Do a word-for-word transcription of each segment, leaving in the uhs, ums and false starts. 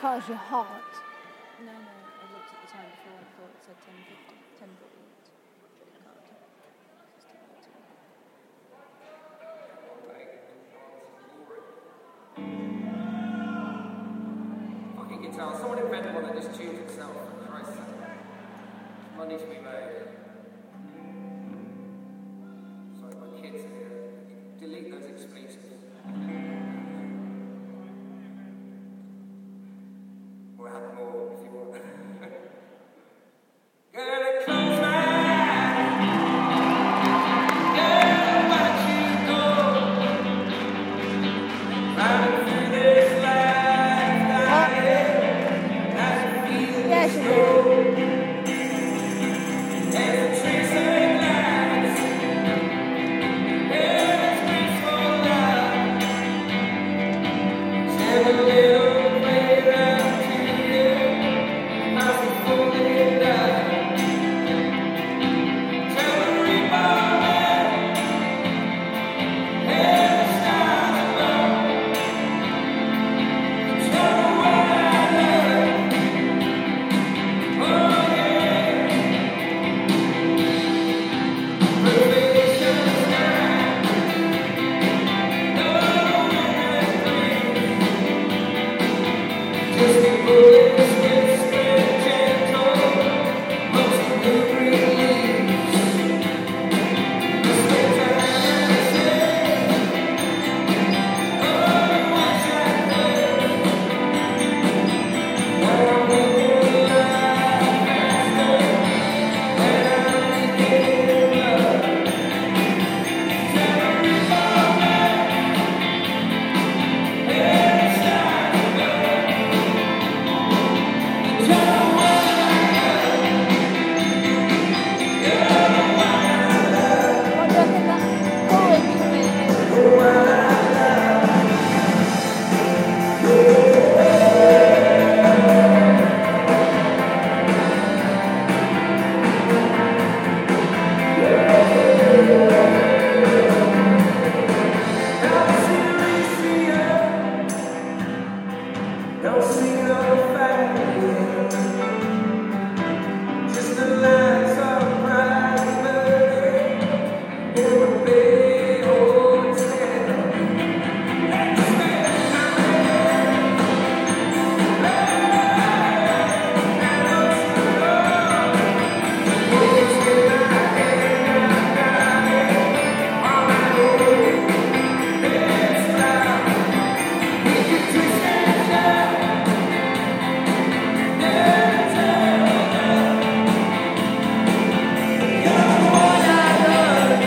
because you're hot. No, no, I looked at the time before and thought it said ten fifty, ten forty-eight. Fucking guitar. Someone invented one that just tunes itself, for Christ's sake. Money to be made. Sorry, my kids are here. Delete those expletives. We'll have more if you want. Gonna close my eyes. Gonna watch you go. Running through this life that I feel Yes, you slow. do. There's a trace of lights. There's peaceful love. Send a little way round to you. I'll be fully alive. Tell the reaper man, and the stars above. Tell the one I love. Oh yeah. Perfection's not. No one breathes. Just a bullets with spread gentle. Most of the green leaves. The springtime I say. Oh, what's that place? Now I'm living life faster. And I'm making love. Tell the reaper man, and the stars above. Tell the one I love. You're the one I love. What do you think that chorus is meaning? The one I love. Now Syria, don't see no family. Just the lights of bright burning in the Bay Hotel. And the Spanish man, I know she knows. Always in my head, I got it. All I know is loud. We can twist and shout. Never tell enough. You're the one I love.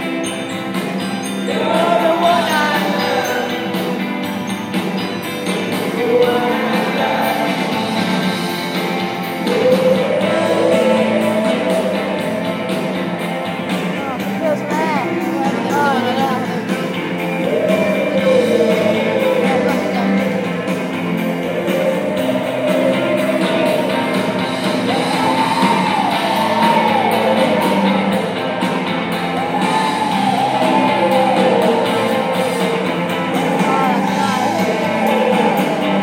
You're the one I love. The one I love. Oh, it feels bad. Oh, yeah. Yeah, look at them. Oh, that's nice.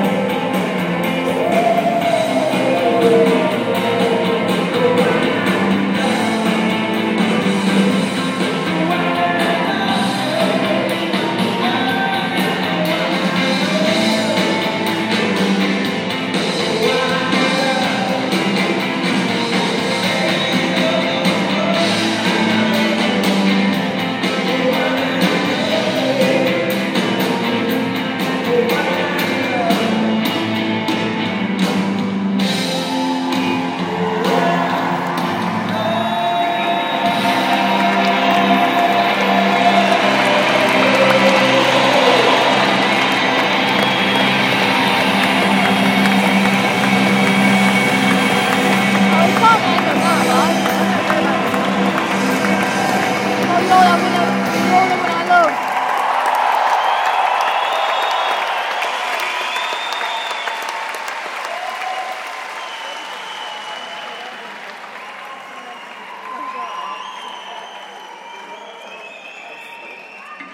Oh, you can't make them that, right? Oh, you're the one I, you're the one I love.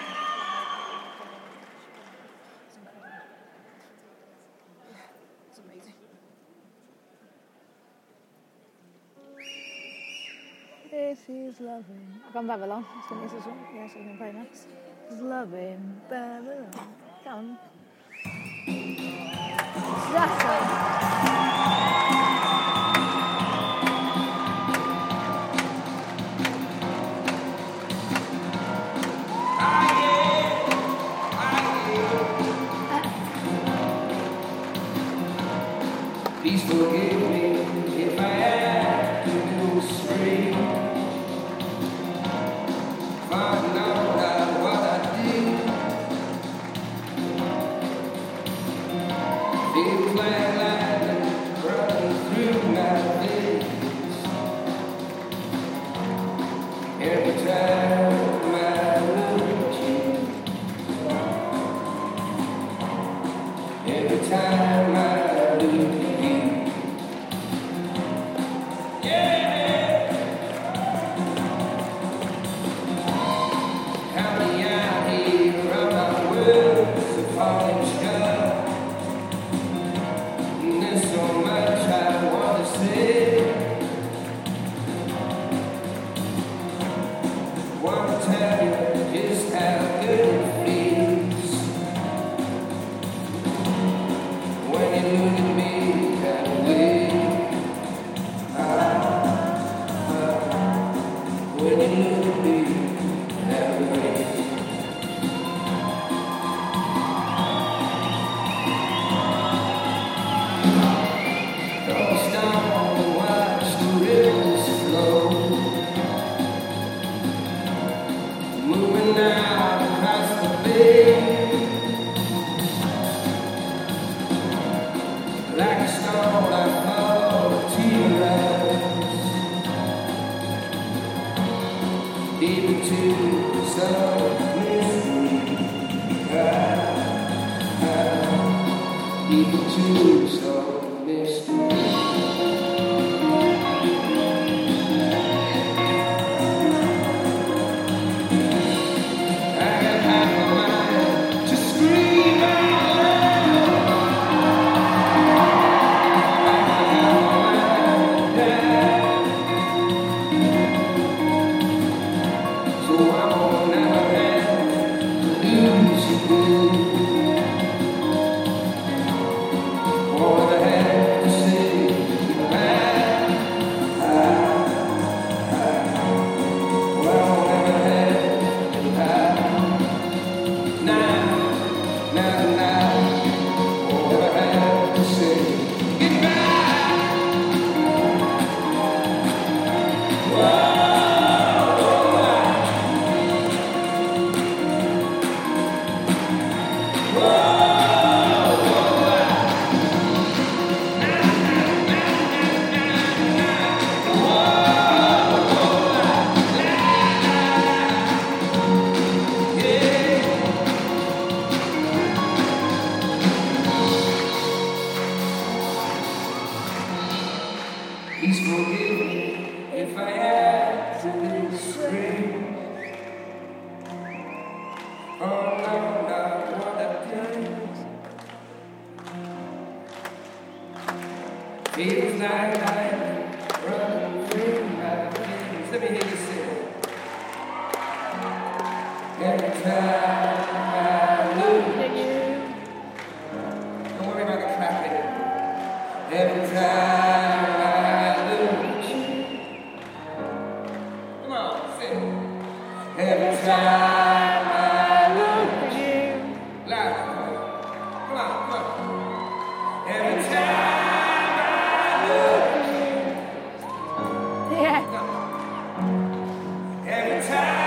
It's amazing. she's loving. I've gone Babylon. It's going to this one. Yes, I'm going to play next. She's loving Babylon. Come on. That's it. Please forgive me if I act a little strange. Find out that what I did feels like lightning running through my veins. Every time I look at you, every time I look at you. Want to tell you just how good it feels when you look at me that way. Ah, ah, when you look at me that way. Don't stop to watch the rivers flow, moving out across the bay, like a stone I fall to your eyes, deep into some mystery, ah, ah, deep into some mystery. Please forgive me if I act a little strange. Oh no, not what I did. Feels like I'm running through my veins. Let me hear you sing. Every time I look at you, don't worry about the clapping. Every time every time